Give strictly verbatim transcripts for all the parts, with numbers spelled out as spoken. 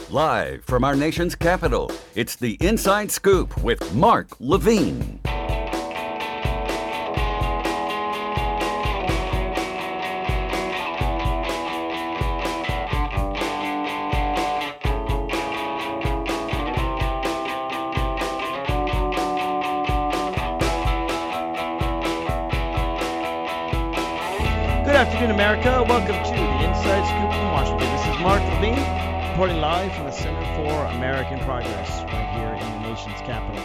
Live from our nation's capital, it's the Inside Scoop with Mark Levine. Good afternoon, America. Welcome to the Inside Scoop from Washington. This is Mark Levine, reporting live from the Center for American Progress, right here in the nation's capital.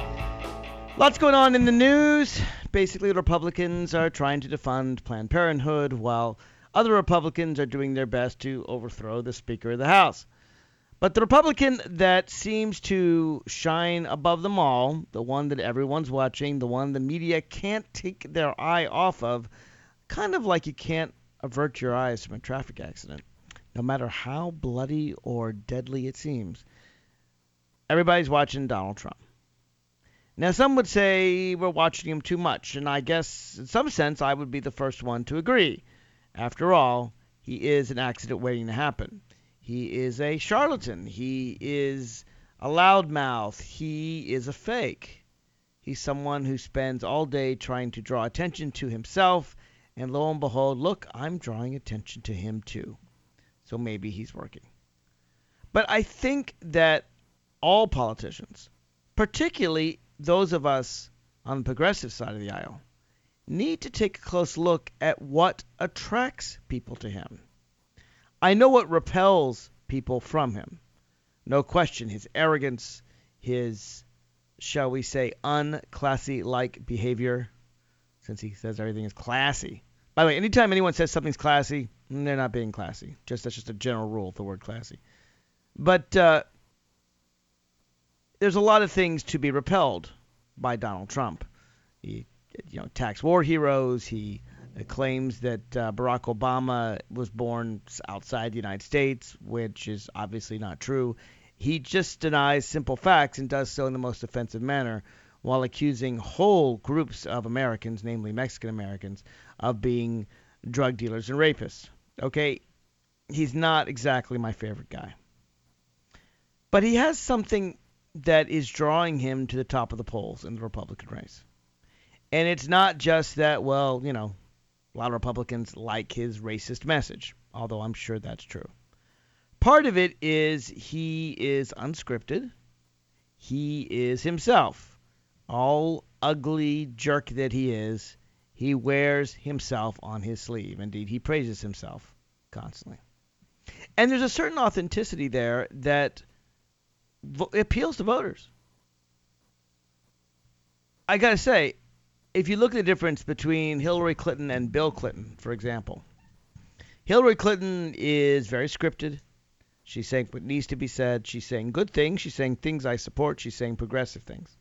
Lots going on in the news. Basically, the Republicans are trying to defund Planned Parenthood, while other Republicans are doing their best to overthrow the Speaker of the House. But the Republican that seems to shine above them all, the one that everyone's watching, the one the media can't take their eye off of, kind of like you can't avert your eyes from a traffic accident, no matter how bloody or deadly it seems. Everybody's watching Donald Trump. Now, some would say we're watching him too much, and I guess in some sense I would be the first one to agree. After all, he is an accident waiting to happen. He is a charlatan. He is a loudmouth. He is a fake. He's someone who spends all day trying to draw attention to himself. And lo and behold, look, I'm drawing attention to him too. So maybe he's working. But I think that all politicians, particularly those of us on the progressive side of the aisle, need to take a close look at what attracts people to him. I know what repels people from him. No question, his arrogance, his, shall we say, unclassy-like behavior, since he says everything is classy. By the way, anytime anyone says something's classy, they're not being classy. Just that's just a general rule of the word classy. But uh, there's a lot of things to be repelled by Donald Trump. He, you know, attacks war heroes. He uh, claims that uh, Barack Obama was born outside the United States, which is obviously not true. He just denies simple facts and does so in the most offensive manner, while accusing whole groups of Americans, namely Mexican Americans, of being drug dealers and rapists. Okay, he's not exactly my favorite guy. But he has something that is drawing him to the top of the polls in the Republican race. And it's not just that, well, you know, a lot of Republicans like his racist message, although I'm sure that's true. Part of it is he is unscripted. He is himself. All ugly jerk that he is, he wears himself on his sleeve. Indeed, he praises himself constantly. And there's a certain authenticity there that vo- appeals to voters. I got to say, if you look at the difference between Hillary Clinton and Bill Clinton, for example, Hillary Clinton is very scripted. She's saying what needs to be said. She's saying good things. She's saying things I support. She's saying progressive things.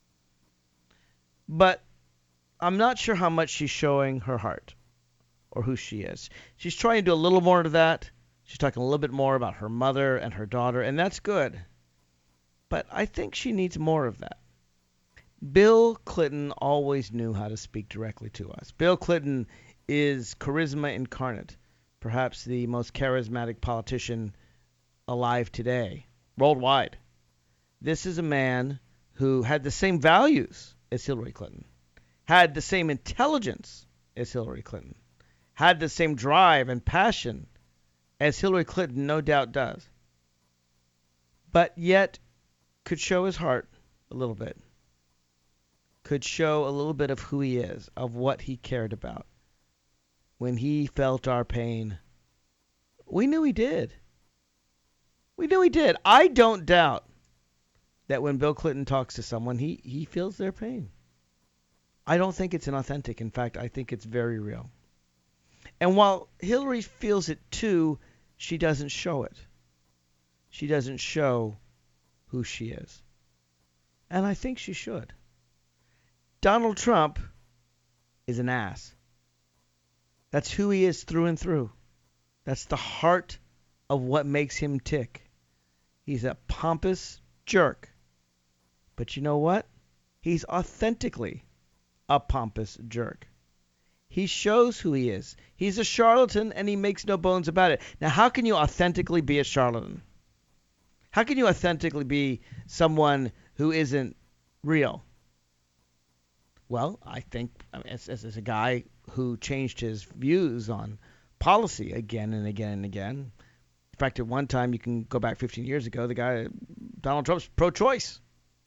But I'm not sure how much she's showing her heart or who she is. She's trying to do a little more to that. She's talking a little bit more about her mother and her daughter, and that's good. But I think she needs more of that. Bill Clinton always knew how to speak directly to us. Bill Clinton is charisma incarnate, perhaps the most charismatic politician alive today, worldwide. This is a man who had the same values as Hillary Clinton, had the same intelligence as Hillary Clinton, had the same drive and passion as Hillary Clinton no doubt does, but yet could show his heart a little bit, could show a little bit of who he is, of what he cared about. When he felt our pain, we knew he did. We knew he did. I don't doubt that when Bill Clinton talks to someone, he, he feels their pain. I don't think it's inauthentic. In fact, I think it's very real. And while Hillary feels it too, she doesn't show it. She doesn't show who she is. And I think she should. Donald Trump is an ass. That's who he is through and through. That's the heart of what makes him tick. He's a pompous jerk. But you know what? He's authentically a pompous jerk. He shows who he is. He's a charlatan, and he makes no bones about it. Now, how can you authentically be a charlatan? How can you authentically be someone who isn't real? Well, I think as, as, as a guy who changed his views on policy again and again and again. In fact, at one time, you can go back fifteen years ago, the guy, Donald Trump's pro-choice.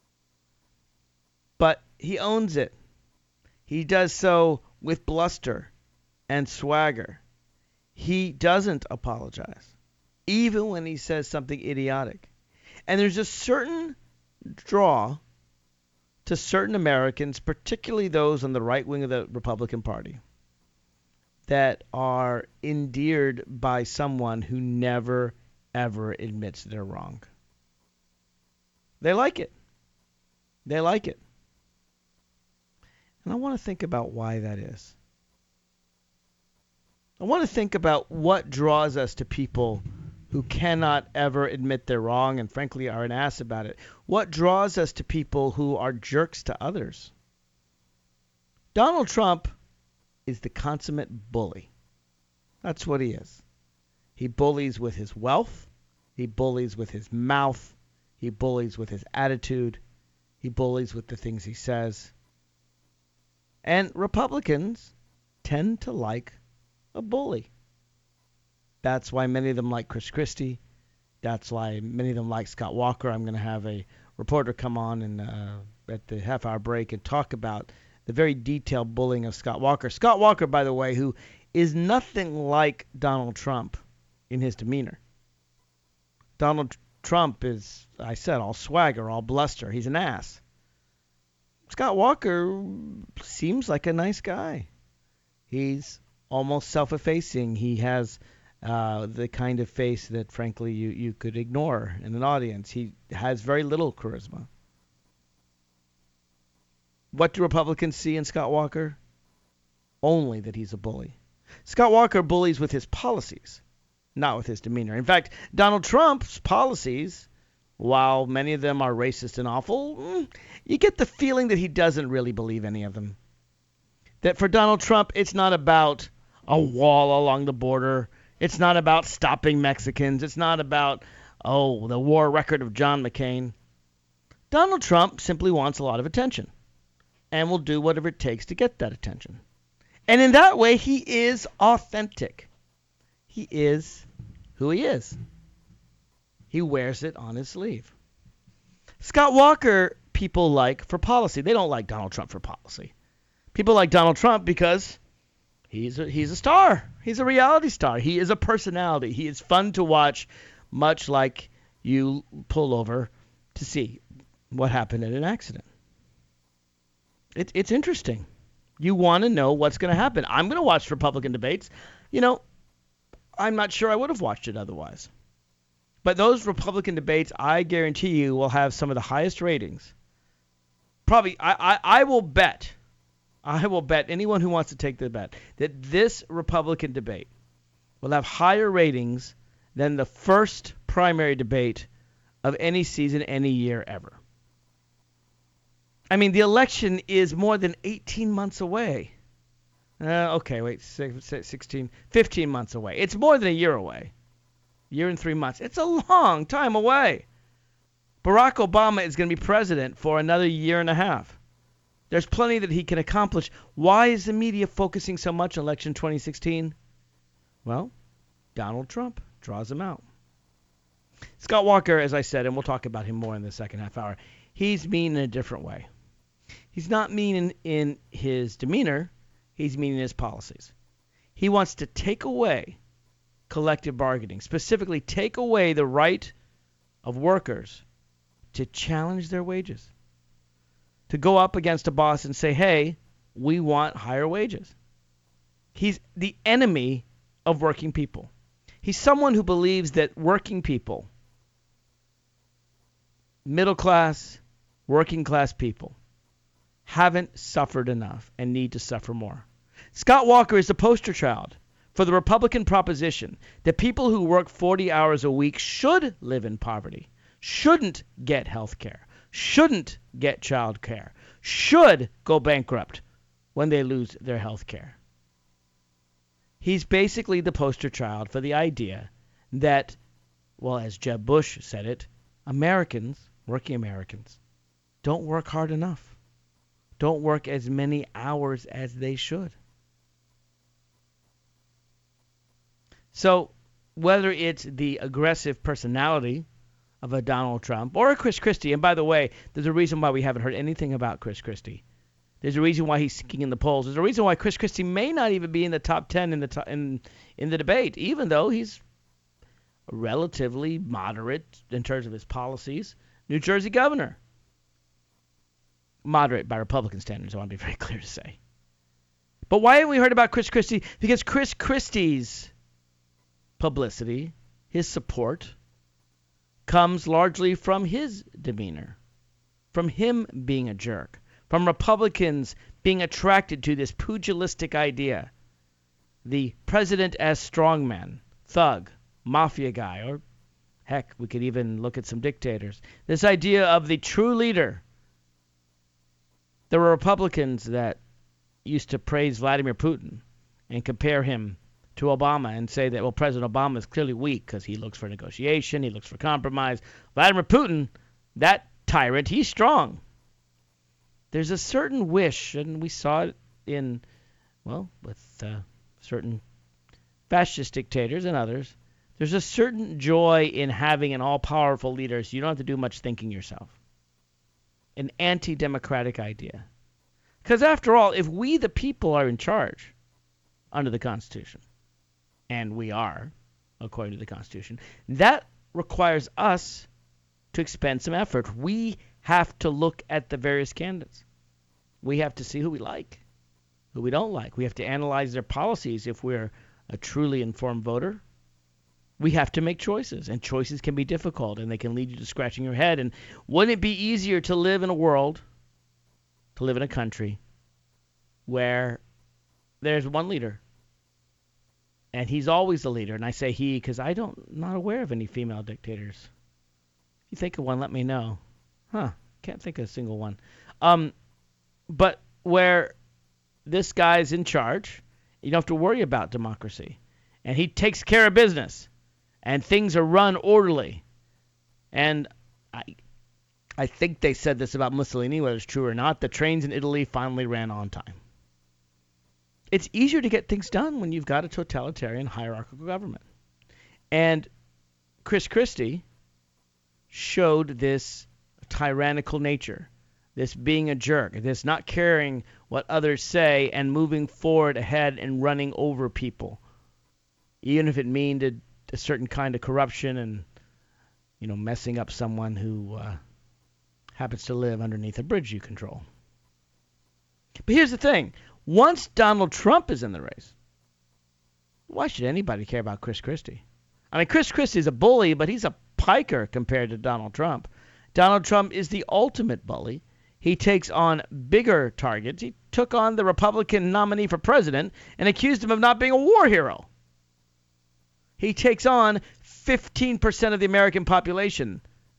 But he owns it. He does so with bluster and swagger. He doesn't apologize, even when he says something idiotic. And there's a certain draw to certain Americans, particularly those on the right wing of the Republican Party, that are endeared by someone who never, ever admits they're wrong. They like it. They like it. And I want to think about why that is. I want to think about what draws us to people who cannot ever admit they're wrong and frankly are an ass about it. What draws us to people who are jerks to others? Donald Trump is the consummate bully. That's what he is. He bullies with his wealth. He bullies with his mouth. He bullies with his attitude. He bullies with the things he says. And Republicans tend to like a bully. That's why many of them like Chris Christie. That's why many of them like Scott Walker. I'm going to have a reporter come on and uh, at the half-hour break and talk about the very detailed bullying of Scott Walker. Scott Walker, by the way, who is nothing like Donald Trump in his demeanor. Donald Trump is, I said, all swagger, all bluster. He's an ass. Scott Walker seems like a nice guy. He's almost self-effacing. He has uh, the kind of face that, frankly, you, you could ignore in an audience. He has very little charisma. What do Republicans see in Scott Walker? Only that he's a bully. Scott Walker bullies with his policies, not with his demeanor. In fact, Donald Trump's policies, while many of them are racist and awful, you get the feeling that he doesn't really believe any of them. That for Donald Trump, it's not about a wall along the border. It's not about stopping Mexicans. It's not about, oh, the war record of John McCain. Donald Trump simply wants a lot of attention and will do whatever it takes to get that attention. And in that way, he is authentic. He is who he is. He wears it on his sleeve. Scott Walker, people like for policy. They don't like Donald Trump for policy. People like Donald Trump because he's a, he's a star. He's a reality star. He is a personality. He is fun to watch, much like you pull over to see what happened in an accident. It, it's interesting. You want to know what's going to happen. I'm going to watch Republican debates. You know, I'm not sure I would have watched it otherwise. But those Republican debates, I guarantee you, will have some of the highest ratings. Probably, I, I, I will bet, I will bet anyone who wants to take the bet, that this Republican debate will have higher ratings than the first primary debate of any season, any year ever. I mean, the election is more than eighteen months away. Uh, okay, wait, sixteen, fifteen months away. It's more than a year away. Year and three months. It's a long time away. Barack Obama is going to be president for another year and a half. There's plenty that he can accomplish. Why is the media focusing so much on election twenty sixteen? Well, Donald Trump draws him out. Scott Walker, as I said, and we'll talk about him more in the second half hour, he's mean in a different way. He's not mean in, in his demeanor. He's mean in his policies. He wants to take away collective bargaining, specifically take away the right of workers to challenge their wages, to go up against a boss and say, hey, we want higher wages. He's the enemy of working people. He's someone who believes that working people, middle class, working class people, haven't suffered enough and need to suffer more. Scott Walker is the poster child for the Republican proposition that people who work forty hours a week should live in poverty, shouldn't get health care, shouldn't get child care, should go bankrupt when they lose their health care. He's basically the poster child for the idea that, well, as Jeb Bush said it, Americans, working Americans, don't work hard enough. Don't work as many hours as they should. So whether it's the aggressive personality of a Donald Trump or a Chris Christie, and by the way, there's a reason why we haven't heard anything about Chris Christie. There's a reason why he's sinking in the polls. There's a reason why Chris Christie may not even be in the top ten in the to- in in the debate, even though he's relatively moderate in terms of his policies. New Jersey governor. Moderate by Republican standards, I want to be very clear to say. But why haven't we heard about Chris Christie? Because Chris Christie's publicity, his support, comes largely from his demeanor, from him being a jerk, from Republicans being attracted to this pugilistic idea, the president as strongman, thug, mafia guy, or heck, we could even look at some dictators. This idea of the true leader. There were Republicans that used to praise Vladimir Putin and compare him to Obama and say that, well, President Obama is clearly weak because he looks for negotiation, he looks for compromise. Vladimir Putin, that tyrant, he's strong. There's a certain wish, and we saw it in, well, with uh, certain fascist dictators and others. There's a certain joy in having an all-powerful leader so you don't have to do much thinking yourself. An anti-democratic idea. Because after all, if we the people are in charge under the Constitution, and we are, according to the Constitution, that requires us to expend some effort. We have to look at the various candidates. We have to see who we like, who we don't like. We have to analyze their policies if we're a truly informed voter. We have to make choices, and choices can be difficult, and they can lead you to scratching your head. And wouldn't it be easier to live in a world, to live in a country, where there's one leader, and he's always the leader? And I say he because I don't, I'm not aware of any female dictators. If you think of one, let me know. Huh, can't think of a single one. Um, but where this guy's in charge, you don't have to worry about democracy. And he takes care of business. And things are run orderly. And I I think they said this about Mussolini, whether it's true or not. The trains in Italy finally ran on time. It's easier to get things done when you've got a totalitarian hierarchical government. And Chris Christie showed this tyrannical nature, this being a jerk, this not caring what others say and moving forward ahead and running over people, even if it means a, a certain kind of corruption and, you know, messing up someone who uh, happens to live underneath a bridge you control. But here's the thing. Once Donald Trump is in the race, why should anybody care about Chris Christie? I mean, Chris Christie is a bully, but he's a piker compared to Donald Trump. Donald Trump is the ultimate bully. He takes on bigger targets. He took on the Republican nominee for president and accused him of not being a war hero. He takes on fifteen percent of the American population,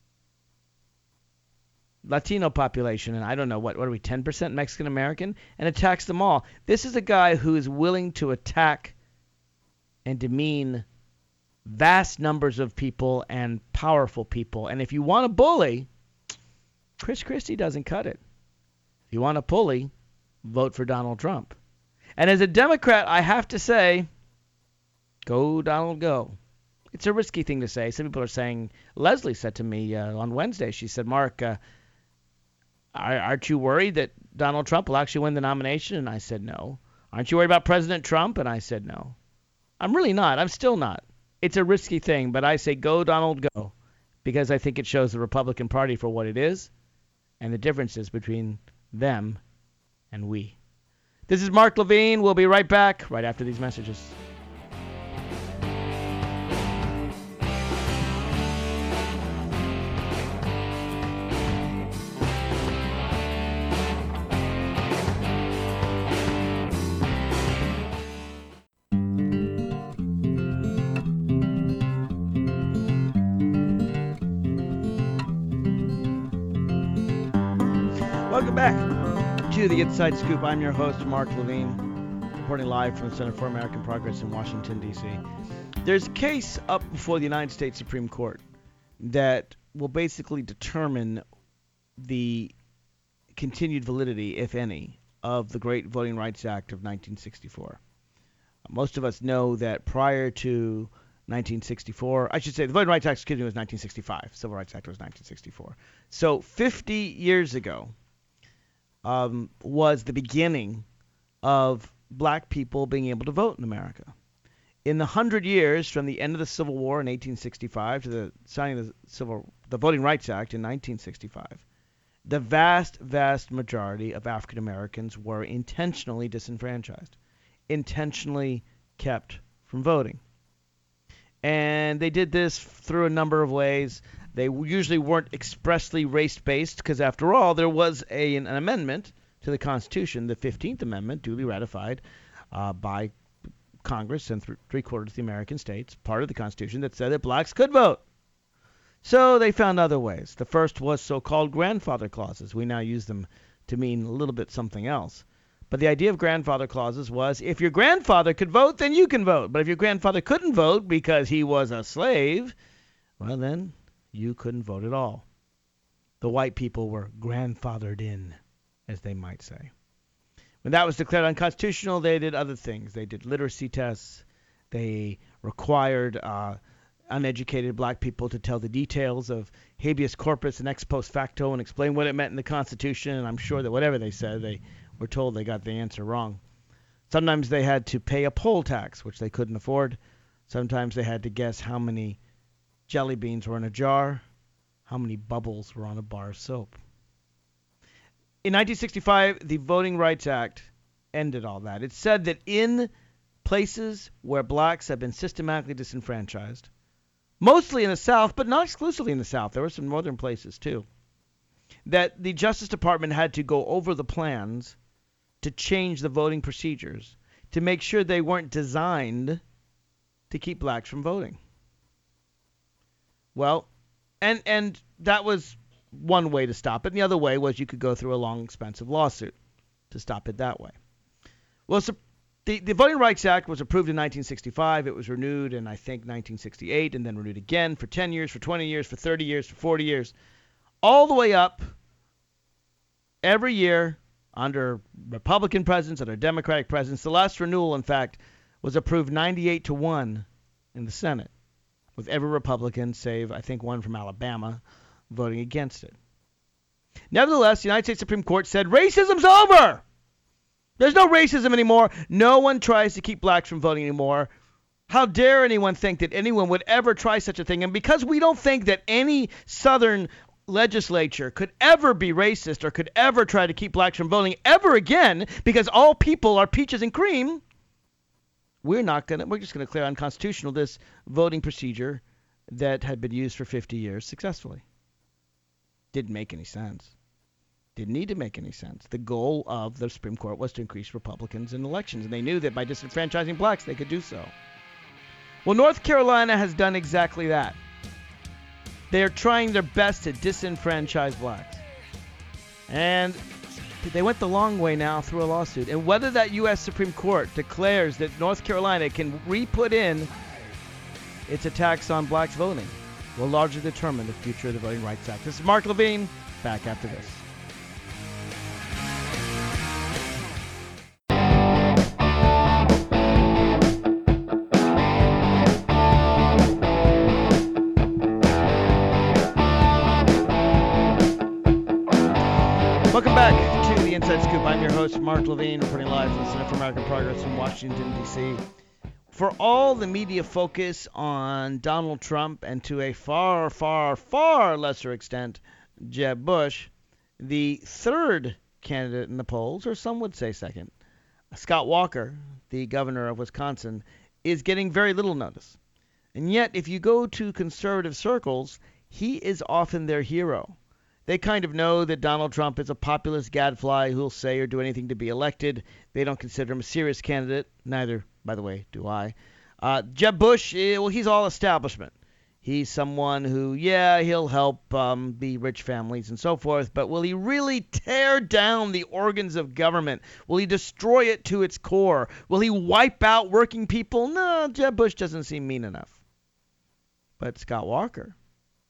Latino population, and I don't know, what, what are we, ten percent Mexican American, and attacks them all. This is a guy who is willing to attack and demean vast numbers of people and powerful people. And if you want a bully, Chris Christie doesn't cut it. If you want a bully, vote for Donald Trump. And as a Democrat, I have to say, go Donald, go. It's a risky thing to say. Some people are saying, Leslie said to me uh, on Wednesday, she said, Mark, uh, aren't you worried that Donald Trump will actually win the nomination? And I said, no. Aren't you worried about President Trump? And I said, no. I'm really not. I'm still not. It's a risky thing, but I say go Donald, go, because I think it shows the Republican Party for what it is and the differences between them and we. This is Mark Levine. We'll be right back right after these messages. Welcome back to the Inside Scoop. I'm your host, Mark Levine, reporting live from the Center for American Progress in Washington, D C There's a case up before the United States Supreme Court that will basically determine the continued validity, if any, of the Great Voting Rights Act of nineteen sixty-four. Most of us know that prior to nineteen sixty-four, I should say the Voting Rights Act, excuse me, was nineteen sixty-five. Civil Rights Act was nineteen sixty-four. So fifty years ago um, was the beginning of black people being able to vote in America. In the hundred years from the end of the Civil War in eighteen sixty-five to the signing of the Civil, the Voting Rights Act in nineteen sixty-five, the vast, vast majority of African Americans were intentionally disenfranchised, intentionally kept from voting. And they did this through a number of ways. They usually weren't expressly race-based because, after all, there was a, an amendment to the Constitution, the fifteenth Amendment, duly ratified uh, by Congress and th- three-quarters of the American states, part of the Constitution, that said that blacks could vote. So they found other ways. The first was so-called grandfather clauses. We now use them to mean a little bit something else. But the idea of grandfather clauses was if your grandfather could vote, then you can vote. But if your grandfather couldn't vote because he was a slave, well, then you couldn't vote at all. The white people were grandfathered in, as they might say. When that was declared unconstitutional, they did other things. They did literacy tests. They required uh, uneducated black people to tell the details of habeas corpus and ex post facto and explain what it meant in the Constitution. And I'm sure that whatever they said, they were told they got the answer wrong. Sometimes they had to pay a poll tax, which they couldn't afford. Sometimes they had to guess how many jelly beans were in a jar, how many bubbles were on a bar of soap. In nineteen sixty-five, the Voting Rights Act ended all that. It said that in places where blacks have been systematically disenfranchised, mostly in the South, but not exclusively in the South, there were some northern places too, that the Justice Department had to go over the plans to change the voting procedures to make sure they weren't designed to keep blacks from voting. Well, and and that was one way to stop it. And the other way was you could go through a long, expensive lawsuit to stop it that way. Well, so the, the Voting Rights Act was approved in nineteen sixty-five. It was renewed in, I think, nineteen sixty-eight, and then renewed again for ten years, for twenty years, for thirty years, for forty years, all the way up every year under Republican presidents, under Democratic presidents. The last renewal, in fact, was approved ninety-eight to one in the Senate, with every Republican, save, I think, one from Alabama, voting against it. Nevertheless, the United States Supreme Court said racism's over. There's no racism anymore. No one tries to keep blacks from voting anymore. How dare anyone think that anyone would ever try such a thing? And because we don't think that any Southern legislature could ever be racist or could ever try to keep blacks from voting ever again, because all people are peaches and cream, we're not gonna. We're just gonna declare unconstitutional this voting procedure that had been used for fifty years successfully. Didn't make any sense. Didn't need to make any sense. The goal of the Supreme Court was to increase Republicans in elections, and they knew that by disenfranchising blacks, they could do so. Well, North Carolina has done exactly that. They are trying their best to disenfranchise blacks. And they went the long way now through a lawsuit. And whether that U S Supreme Court declares that North Carolina can re-put in its attacks on blacks voting will largely determine the future of the Voting Rights Act. This is Mark Levine. Back after this. Welcome back to the Inside Scoop. I'm your host, Mark Levine, reporting live from the Center for American Progress in Washington, D C For all the media focus on Donald Trump and to a far, far, far lesser extent, Jeb Bush, the third candidate in the polls, or some would say second, Scott Walker, the governor of Wisconsin, is getting very little notice. And yet, if you go to conservative circles, he is often their hero. They kind of know that Donald Trump is a populist gadfly who'll say or do anything to be elected. They don't consider him a serious candidate. Neither, by the way, do I. Uh, Jeb Bush, eh, well, he's all establishment. He's someone who, yeah, he'll help um, the rich families and so forth, but will he really tear down the organs of government? Will he destroy it to its core? Will he wipe out working people? No, Jeb Bush doesn't seem mean enough. But Scott Walker,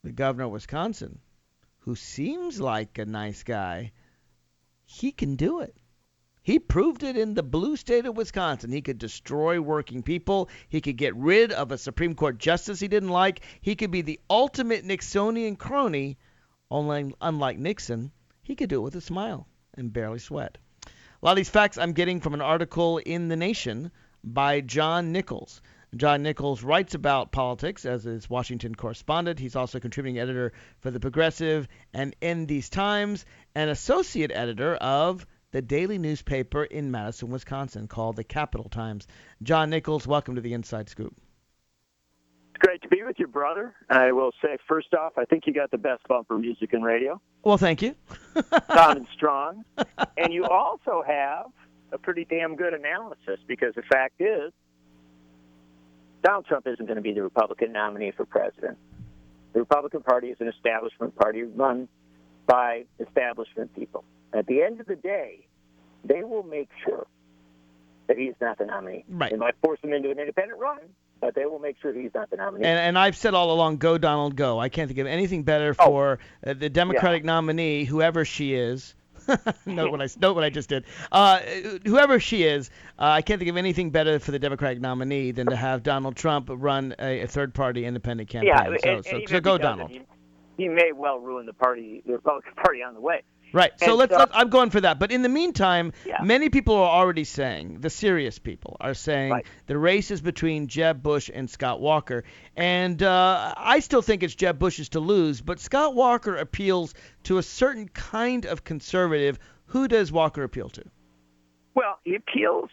the governor of Wisconsin, who seems like a nice guy, he can do it. He proved it in the blue state of Wisconsin. He could destroy working people. He could get rid of a Supreme Court justice he didn't like. He could be the ultimate Nixonian crony. Only, unlike Nixon, he could do it with a smile and barely sweat. A lot of these facts I'm getting from an article in The Nation by John Nichols. John Nichols writes about politics as his Washington correspondent. He's also contributing editor for The Progressive and In These Times, and associate editor of the daily newspaper in Madison, Wisconsin, called the Capital Times. John Nichols, welcome to the Inside Scoop. It's great to be with you, brother. I will say, first off, I think you got the best bumper music in radio. Well, thank you. Sounding strong. And you also have a pretty damn good analysis, because the fact is, Donald Trump isn't going to be the Republican nominee for president. The Republican Party is an establishment party run by establishment people. At the end of the day, they will make sure that he's not the nominee. Right. They might force him into an independent run, but they will make sure he's not the nominee. And, and I've said all along, go Donald, go. I can't think of anything better Oh. for uh, the Democratic Yeah. nominee, whoever she is. note what I note what I just did. Uh, whoever she is, uh, I can't think of anything better for the Democratic nominee than to have Donald Trump run a, a third-party independent campaign. Yeah, so, and, so, and so, even go if he doesn't, Donald. He, he may well ruin the party, the Republican Party on the way. Right. So And let's. so- let, I'm going for that. But in the meantime, Yeah. many people are already saying, the serious people are saying, Right. the race is between Jeb Bush and Scott Walker, and uh, I still think it's Jeb Bush's to lose. But Scott Walker appeals to a certain kind of conservative. Who does Walker appeal to? Well, he appeals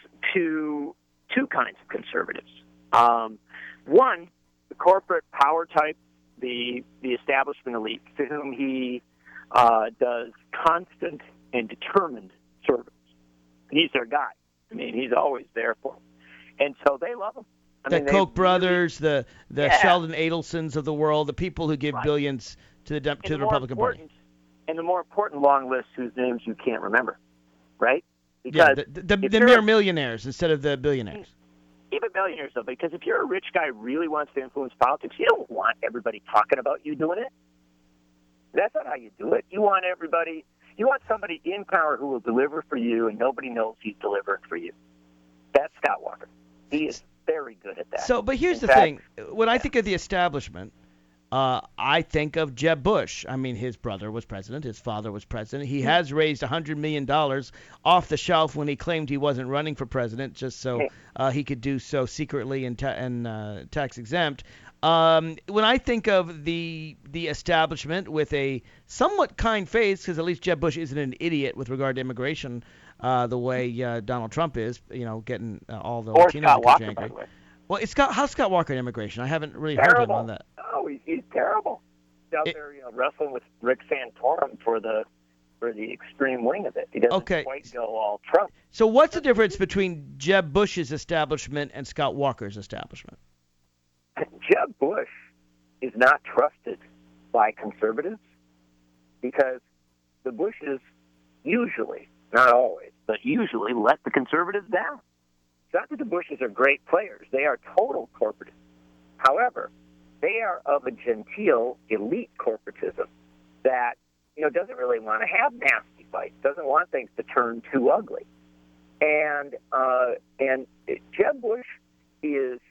to two kinds of conservatives. Um, one, the corporate power type, the the establishment elite, to whom he uh, does constant and determined service. He's their guy. I mean, he's always there for them. And so they love him. I The mean, they Koch really- brothers, the the Yeah. Sheldon Adelsons of the world, the people who give Right. billions to the Dem- and to the more Republican Party. important- And the more important long list whose names you can't remember, right? Yeah, Because the, the, if the you're mere a- millionaires instead of the billionaires. even millionaires, though, because if you're a rich guy who really wants to influence politics, you don't want everybody talking about you doing it. That's not how you do it. You want everybody, you want somebody in power who will deliver for you, and nobody knows he's delivering for you. That's Scott Walker. He is very good at that. So, but here's In the fact- thing. When I think of the establishment, uh, I think of Jeb Bush. I mean, his brother was president. His father was president. He has raised one hundred million dollars off the shelf when he claimed he wasn't running for president, just so uh, he could do so secretly and, ta- and uh, tax exempt. Um, when I think of the the establishment with a somewhat kind face, because at least Jeb Bush isn't an idiot with regard to immigration, uh, the way uh, Donald Trump is, you know, getting uh, all the or Latinos in Scott the Walker, country by angry. the way. Well, it's Scott. How's Scott Walker in immigration? I haven't really heard him Terrible. on that. Oh, he's, he's terrible. He's out It- there, you know, wrestling with Rick Santorum for the for the extreme wing of it. He doesn't Okay. quite go all Trump. So what's the difference between Jeb Bush's establishment and Scott Walker's establishment? Jeb Bush is not trusted by conservatives because the Bushes usually, not always, but usually let the conservatives down. It's not that the Bushes are great players. They are total corporatists. However, they are of a genteel elite corporatism that, you know, doesn't really want to have nasty fights, doesn't want things to turn too ugly. And uh, and Jeb Bush is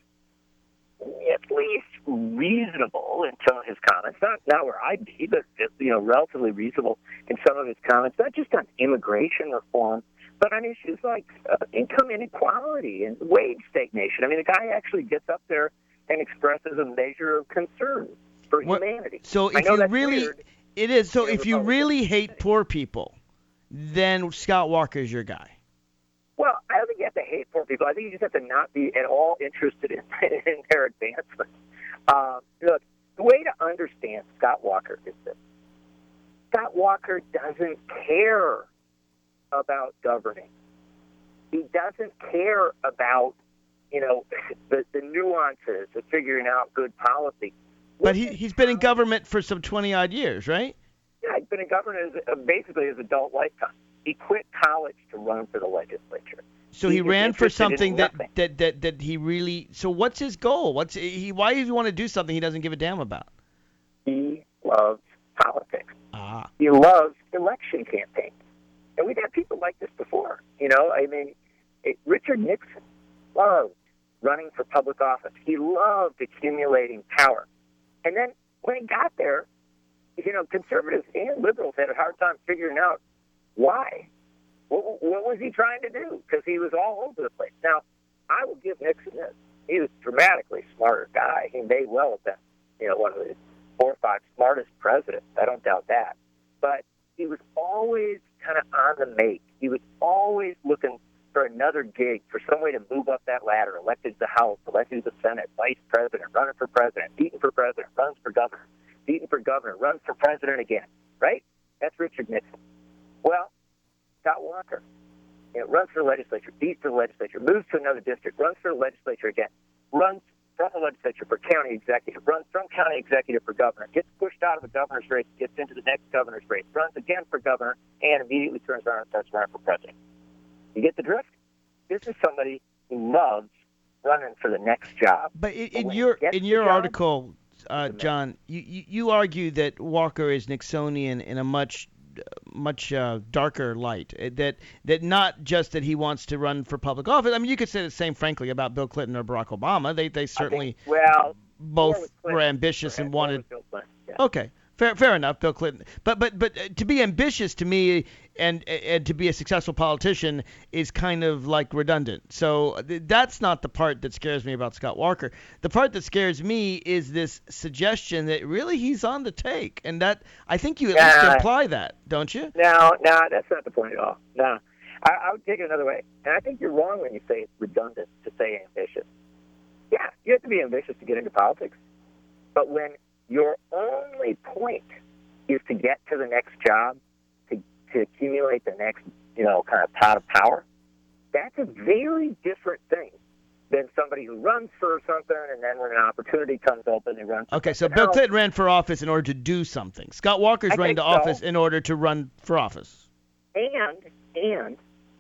at least reasonable in some of his comments. Not not where I'd be, but you know, relatively reasonable in some of his comments. Not just on immigration reform, but on issues like uh, income inequality and wage stagnation. I mean, the guy actually gets up there and expresses a measure of concern for What- humanity. So I if know you that's really, weird. it is. So Yeah, if you Republicans. really hate poor people, then Scott Walker's your guy. Well, I don't think you have to hate poor people. I think you just have to not be at all interested in, in their advancement. Uh, look, the way to understand Scott Walker is this. Scott Walker doesn't care about governing. He doesn't care about, you know, the, the nuances of figuring out good policy. But he he's been in government for some twenty odd years, right? Yeah, he's been in government as, uh, basically his adult lifetime. He quit college to run for the legislature. So he, He is ran for interested in something that, nothing. that that that he really. So what's his goal? What's he? Why does he want to do something he doesn't give a damn about? He loves politics. Ah. He loves election campaigns. And we've had people like this before. You know, I mean, it, Richard Nixon loved running for public office. He loved accumulating power. And then when he got there, you know, conservatives and liberals had a hard time figuring out why. What, what was he trying to do? Because he was all over the place. Now, I will give Nixon this. He was a dramatically smarter guy. He may well have been, you know, one of the four or five smartest presidents. I don't doubt that. But he was always kind of on the make. He was always looking for another gig, for some way to move up that ladder, elected to the House, elected to the Senate, vice president, running for president, beaten for president, runs for governor, beaten for governor, runs for president again, right? That's Richard Nixon. Well, Scott Walker, you know, runs for the legislature, beats for the legislature, moves to another district, runs for the legislature again, runs from the legislature for county executive, runs from county executive for governor, gets pushed out of the governor's race, gets into the next governor's race, runs again for governor, and immediately turns around and starts running for president. You get the drift? This is somebody who loves running for the next job. But in, But in when your he gets in the your job, article, uh, John, you, you you argue that Walker is Nixonian in a much much uh, darker light. uh, That that not just that he wants to run for public office. I mean, you could say the same, frankly, about Bill Clinton or Barack Obama. They they I certainly think, well, both more with were Clinton, ambitious and more wanted. with Bill Clinton, yeah. Okay, fair fair enough, Bill Clinton. But but but uh, to be ambitious to me and and to be a successful politician is kind of like redundant. So th- that's not the part that scares me about Scott Walker. The part that scares me is this suggestion that really he's on the take, and that I think you at least Nah. imply that, don't you? No, no, that's not the point at all. No. I, I would take it another way. And I think you're wrong when you say it's redundant to say ambitious. Yeah, you have to be ambitious to get into politics. But when your only point is to get to the next job, to, to accumulate the next, you know, kind of pot of power, that's a very different thing than somebody who runs for something and then when an opportunity comes open, they run for Okay, so something Bill else. Clinton ran for office in order to do something. Scott Walker's I running to think so. office in order to run for office. and and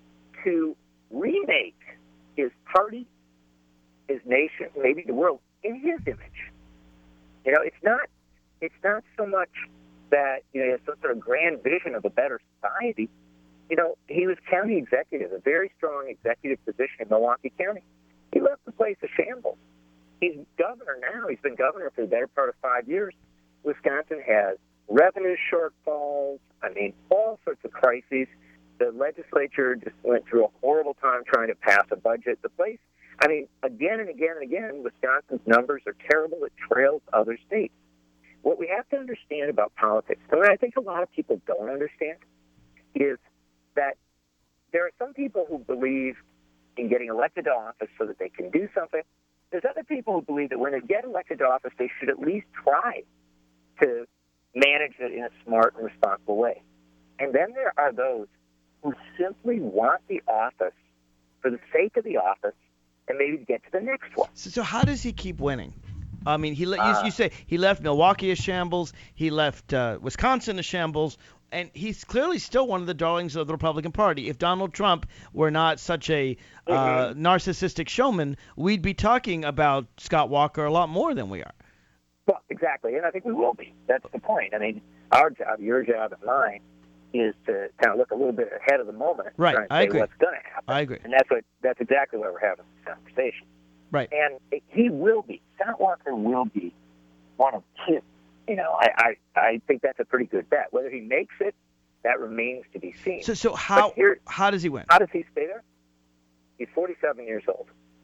to remake his party, his nation, maybe the world in his image. You know, it's not it's not so much that you know he has some sort of grand vision of a better society. You know, he was county executive, a very strong executive position in Milwaukee County. He left the place a shambles. He's governor now. He's been governor for the better part of five years. Wisconsin has revenue shortfalls. I mean, all sorts of crises. The legislature just went through a horrible time trying to pass a budget. The place, I mean, again and again and again, Wisconsin's numbers are terrible. It trails other states. What we have to understand about politics, and I think a lot of people don't understand, is that there are some people who believe in getting elected to office so that they can do something. There's other people who believe that when they get elected to office, they should at least try to manage it in a smart and responsible way. And then there are those who simply want the office for the sake of the office and maybe to get to the next one. So, so how does he keep winning? I mean, he le- you, Uh, you say he left Milwaukee a shambles, he left uh, Wisconsin a shambles, and he's clearly still one of the darlings of the Republican Party. If Donald Trump were not such a uh, Mm-hmm. narcissistic showman, we'd be talking about Scott Walker a lot more than we are. Well, exactly, and I think we will be. That's the point. I mean, our job, your job, and mine is to kind of look a little bit ahead of the moment, Right, try and I say agree. what's going to happen. I agree. And that's what that's exactly why we're having this conversation. Right. And it- he will be. Scott Walker will be one of two. You know, I, I I think that's a pretty good bet. Whether he makes it, that remains to be seen. So so how But here- how does he win? How does he stay there? He's forty-seven years old.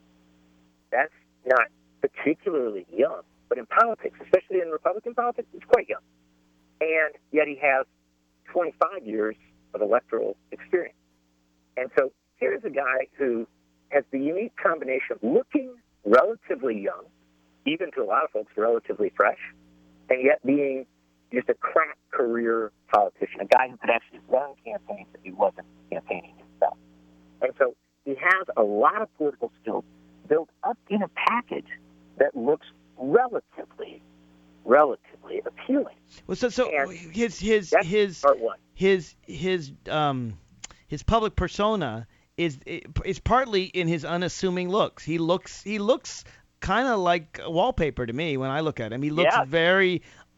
That's not particularly young, but in politics, especially in Republican politics, it's quite young. And yet he has twenty-five years of electoral experience. And so here's a guy who has the unique combination of looking relatively young, even to a lot of folks relatively fresh, and yet being just a crack career politician, a guy who could actually run campaigns if he wasn't campaigning himself. And so he has a lot of political skills built up in a package that looks relatively, relatively appealing. Well, so so And his his That's his part one. his his um his public persona is is partly in his unassuming looks. He looks he looks kind of like wallpaper to me when I look at him. He looks Yeah. very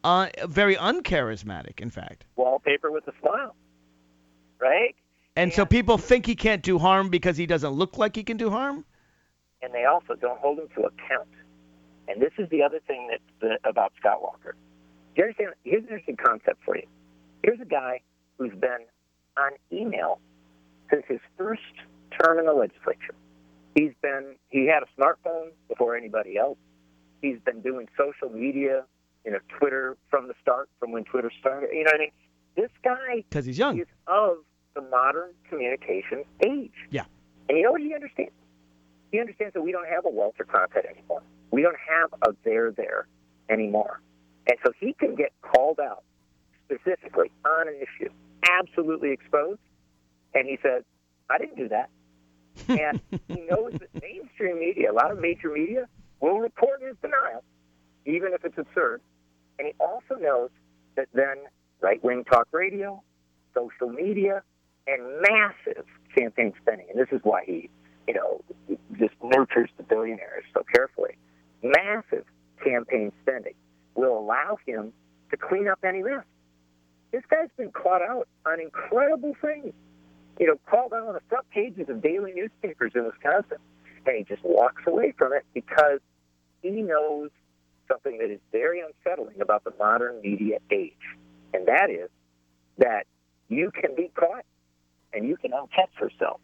uh, very uncharismatic, in fact. Wallpaper with a smile, right? And so people think he can't do harm because he doesn't look like he can do harm? And they also don't hold him to account. And this is the other thing that, that about Scott Walker. Do you understand? Here's an interesting concept for you. Here's a guy who's been on email since his first term in the legislature. He's been, he had a smartphone before anybody else. He's been doing social media, you know, Twitter from the start, from when Twitter started. You know what I mean? This guy Because he's young. is of the modern communications age. Yeah. And you know what he understands? He understands that we don't have a Walter Cronkite anymore. We don't have a there there anymore. And so he can get called out specifically on an issue, absolutely exposed, and he says, I didn't do that. And he knows that mainstream media, a lot of major media, will report his denial, even if it's absurd. And he also knows that then right-wing talk radio, social media, and massive campaign spending, and this is why he, you know, just nurtures the billionaires so carefully, massive campaign spending will allow him to clean up any mess. This guy's been caught out on incredible things. You know, called out on the front pages of daily newspapers in Wisconsin. And he just walks away from it because he knows something that is very unsettling about the modern media age. And that is that you can be caught and you can uncatch yourself.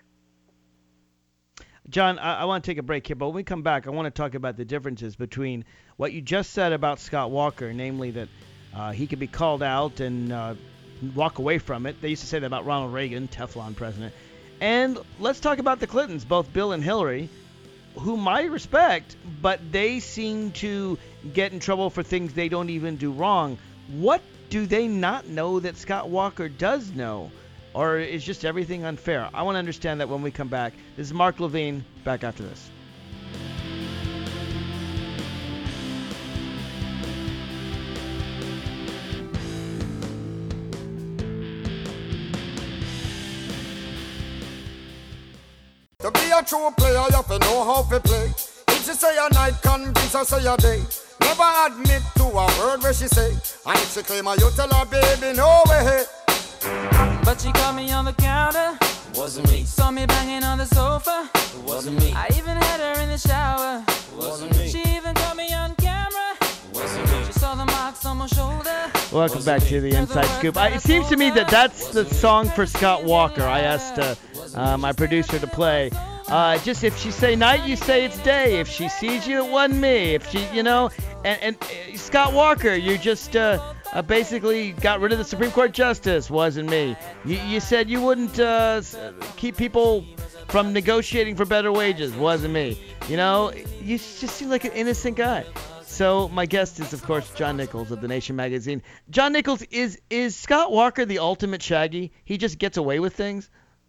John, I, I want to take a break here, but when we come back, I want to talk about the differences between what you just said about Scott Walker, namely that uh, he could be called out and uh, walk away from it. They used to say that about Ronald Reagan, Teflon president. And let's talk about the Clintons, both Bill and Hillary, whom I respect, but they seem to get in trouble for things they don't even do wrong. What do they not know that Scott Walker does know? Or is just everything unfair? I want to understand that when we come back. This is Mark Levine, back after this. To be a true player, you have to know how to play. If she say a night, convince her say a day. Never admit to a word where she say. And if she claim her, you tell her, baby, no way. But she caught me on the counter. Wasn't me. Saw me banging on the sofa. Wasn't me. I even had her in the shower. Wasn't me. She even caught me on camera. Wasn't me. She saw the marks on my shoulder. Welcome back to the Inside Scoop. I, it seems to me that that's the song for Scott Walker. I asked uh, uh, my producer to play. Uh, just if she say night, you say it's day. If she sees you, it wasn't me. If she, you know, and, and uh, Scott Walker, you just uh, uh, basically got rid of the Supreme Court justice. Wasn't me. You, you said you wouldn't uh, keep people from negotiating for better wages. Wasn't me. You know, you just seem like an innocent guy. So my guest is, of course, John Nichols of The Nation magazine. John Nichols, is is Scott Walker the ultimate Shaggy? He just gets away with things?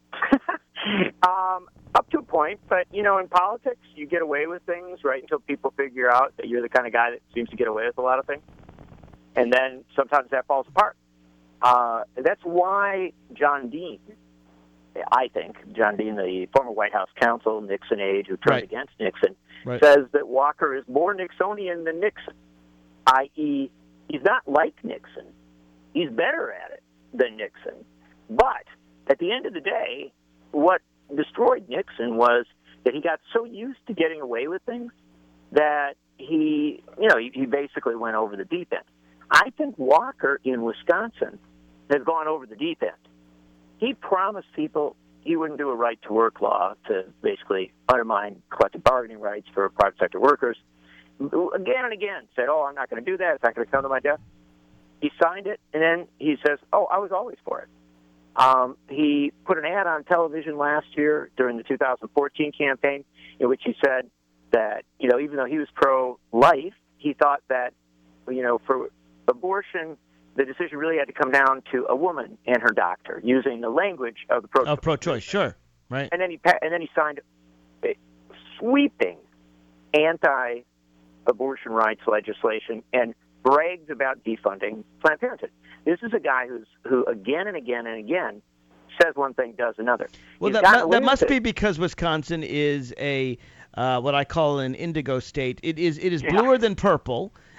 um, up to a point, but, you know, in politics, you get away with things right until people figure out that you're the kind of guy that seems to get away with a lot of things. And then sometimes that falls apart. Uh, that's why John Dean, I think, John Dean, the former White House counsel, Nixon aide, who turned Right. against Nixon, Right. says that Walker is more Nixonian than Nixon, that is, he's not like Nixon. He's better at it than Nixon. But at the end of the day, what destroyed Nixon was that he got so used to getting away with things that he, you know, he, he basically went over the deep end. I think Walker in Wisconsin has gone over the deep end. He promised people he wouldn't do a right-to-work law to basically undermine collective bargaining rights for private sector workers. Again and again said, oh, I'm not going to do that. It's not going to come to my desk. He signed it, and then he says, oh, I was always for it. Um, he put an ad on television last year during the two thousand fourteen campaign in which he said that, you know, even though he was pro-life, he thought that, you know, for abortion, the decision really had to come down to a woman and her doctor, using the language of the pro-choice. Of pro-choice, sure. Right. And then he and then he signed a sweeping anti-abortion rights legislation and brags about defunding Planned Parenthood. This is a guy who's who again and again and again says one thing, does another. Well, He's that, gotten mu- away that with must it. be because Wisconsin is a uh, what I call an indigo state. It is it is Yeah. bluer than purple.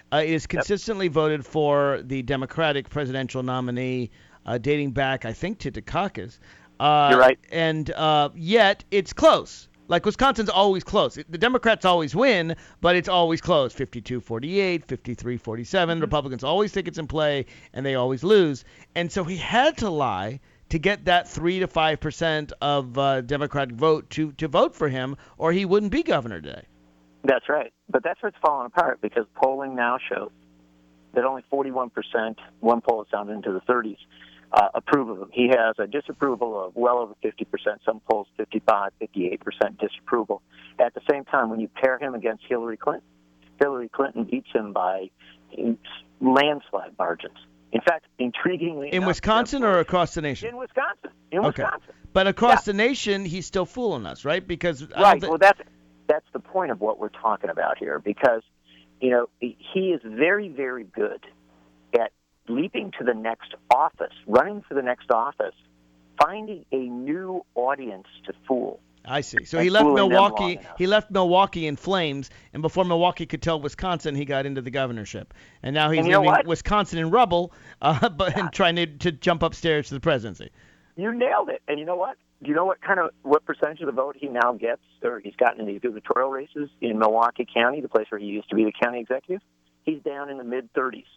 Uh, it is consistently yep. voted for the Democratic presidential nominee, uh, dating back, I think, to Dukakis. Uh, You're right. And uh, yet it's close. Like, Wisconsin's always close. The Democrats always win, but it's always close. fifty-two forty-eight, fifty-three forty-seven. Mm-hmm. Republicans always think it's in play, and they always lose. And so he had to lie to get that three to five percent of uh, Democratic vote to, to vote for him, or he wouldn't be governor today. That's right. But that's where it's falling apart, because polling now shows that only forty-one percent, one poll is down into the thirties, Uh, approve of him. He has a disapproval of well over fifty percent, some polls fifty-five, fifty-eight percent disapproval. At the same time, when you pair him against Hillary Clinton, Hillary Clinton beats him by landslide margins. In fact, intriguingly In enough, Wisconsin or across the nation? In Wisconsin. In okay. Wisconsin. But across yeah. the nation, he's still fooling us, right? Because I Right. don't th- well, that's, that's the point of what we're talking about here, because, you know, he is very, very good at leaping to the next office, running for the next office, finding a new audience to fool. I see. So he left Milwaukee. He left Milwaukee in flames, and before Milwaukee could tell Wisconsin, he got into the governorship, and now he's leaving Wisconsin in rubble, uh, but and trying to, to jump upstairs to the presidency. You nailed it. And you know what? Do you know what kind of what percentage of the vote he now gets, or he's gotten in these gubernatorial races in Milwaukee County, the place where he used to be the county executive? He's down in the mid thirties.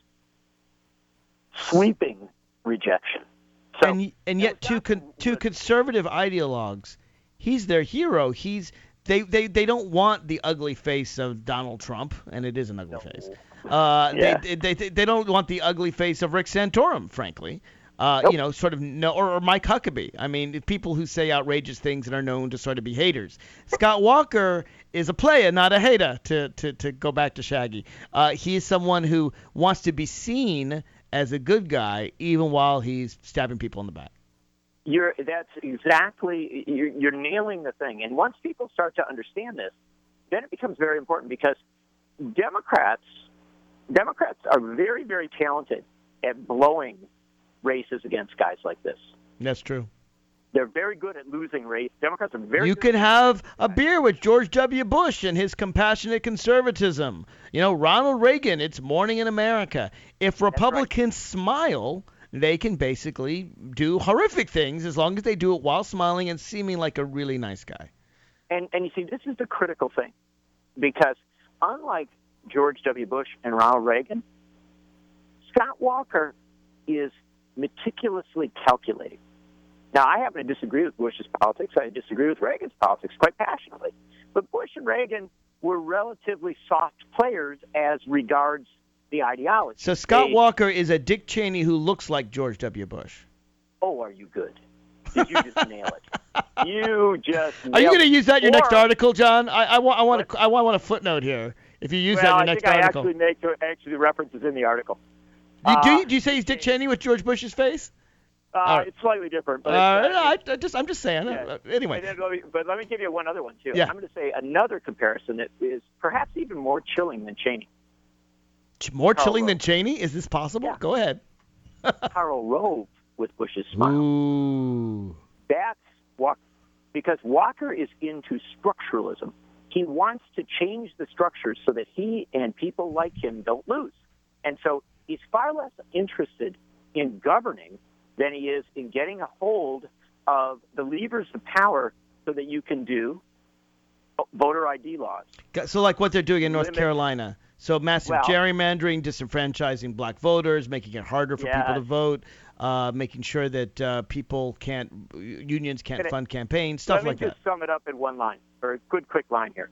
Sweeping rejection. So, and and yet to con, to conservative ideologues, he's their hero. He's they, they, they don't want the ugly face of Donald Trump, and it is an ugly no. face. Uh, yeah. they, they they they don't want the ugly face of Rick Santorum, frankly. Uh, nope. You know, sort of no, or, or Mike Huckabee. I mean, people who say outrageous things and are known to sort of be haters. Scott Walker is a player, not a hater. To to to go back to Shaggy, uh, he is someone who wants to be seen as a good guy, even while he's stabbing people in the back. You're that's exactly you're, you're nailing the thing. And once people start to understand this, then it becomes very important, because Democrats Democrats are very, very talented at blowing races against guys like this. That's true. They're very good at losing race. Democrats are very You good can have a beer with George W. Bush and his compassionate conservatism. You know, Ronald Reagan, it's morning in America. If Republicans right. smile, they can basically do horrific things as long as they do it while smiling and seeming like a really nice guy. And and you see, this is the critical thing, because unlike George W. Bush and Ronald Reagan, Scott Walker is meticulously calculating. Now, I happen to disagree with Bush's politics. I disagree with Reagan's politics quite passionately. But Bush and Reagan were relatively soft players as regards the ideology. So Scott they, Walker is a Dick Cheney who looks like George W. Bush. Oh, are you good? Did you just nail it? You just nailed Are you going to use that in your or, next article, John? I, I, want, I, want, a, I want a footnote here. If you use well, that in your next I think article. I actually make actually references in the article. You, uh, do, you, do you say he's Dick Cheney with George Bush's face? Uh, right. It's slightly different. But uh, it's, uh, no, I, I just, I'm just saying. Yeah. Uh, anyway. But let, me, but let me give you one other one, too. Yeah. I'm going to say another comparison that is perhaps even more chilling than Cheney. More Karl chilling Rove. than Cheney? Is this possible? Yeah. Go ahead. Karl Rove with Bush's smile. Ooh. That's Walker. Because Walker is into structuralism. He wants to change the structures so that he and people like him don't lose. And so he's far less interested in governing than he is in getting a hold of the levers of power so that you can do voter I D laws. So like what they're doing in North Limit. Carolina. So massive well, gerrymandering, disenfranchising black voters, making it harder for yeah. people to vote, uh, making sure that uh, people can't, unions can't it, fund campaigns, stuff like that. Let me just sum it up in one line, or a good quick line here.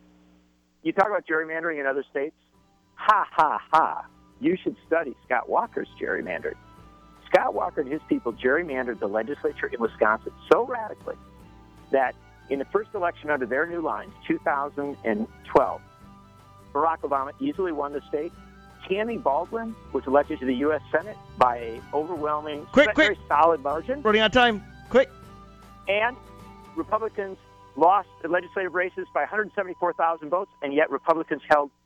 You talk about gerrymandering in other states? Ha, ha, ha. You should study Scott Walker's gerrymandering. Scott Walker and his people gerrymandered the legislature in Wisconsin so radically that in the first election under their new lines, two thousand twelve, Barack Obama easily won the state. Tammy Baldwin was elected to the U S Senate by an overwhelming, quick, very quick. solid margin. Running out of time. Quick. And Republicans lost the legislative races by one hundred seventy-four thousand votes, and yet Republicans held